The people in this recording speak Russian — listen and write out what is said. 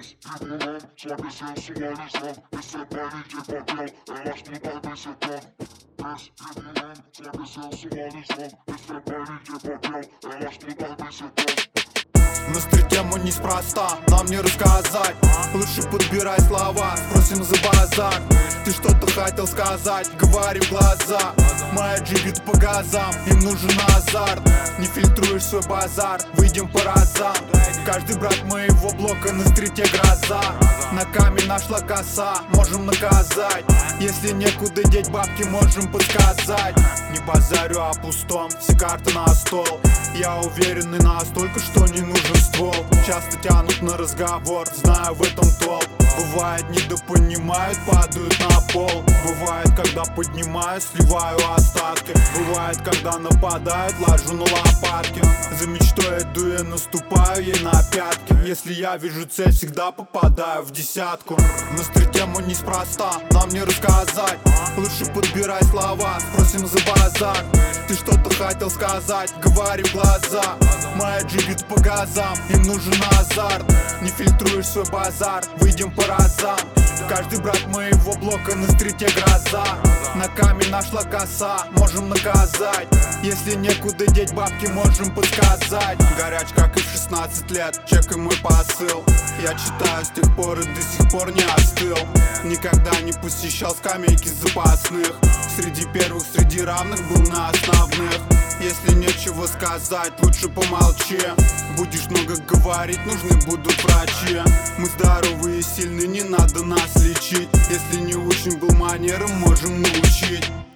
Весь трибунал слабесился валежан, если парите попел, эла сплутай бесетон. Весь трибунал слабесился валежан, если парите попел, эла сплутай бесетон. Nostri тему неспроста, нам не рассказать. Лучше подбирай слова, спросим за базар. Ты что-то хотел сказать, говори в глаза. Моя джигит по газам, им нужен азарт. Не фильтруешь свой базар, выйдем по разам. Каждый брат моего блока на стрите гроза. На камень нашла коса, можем наказать. Если некуда деть бабки, можем подсказать. Не базарю о пустом, все карты на стол. Я уверенный настолько, что не нужен ствол. Часто тянут на разговор, знаю в этом толк. Бывает недопонимают, падают на пол. Бывает, когда поднимаю, сливаю остатки. Бывает, когда нападают, ложу на лопатки. За мечтой иду я, наступаю ей на пятки. Если я вижу цель, всегда попадаю в десятку. Nostri тему неспроста, нам не рассказать. Лучше подбирай слова, спросим за базар. Ты что-то хотел сказать, говори в глаза. Моя джигит по газам, им нужен азарт. Не фильтруешь свой базар, выйдем по разам. Каждый брат моего блока на стрите гроза. На камень нашла коса, можем наказать. Если некуда деть бабки, можем подсказать. Горяч, как и в 16 лет, чекай мой посыл. Я читаю с тех пор и до сих пор не остыл. Никогда не посещал скамейки запасных. Среди первых, среди равных был на основных. Если нечего сказать, лучше помолчи. Будешь много говорить, нужны будут врачи. Мы здоровые и сильные, не надо нас лечить. Если не очень был манером, можем научить.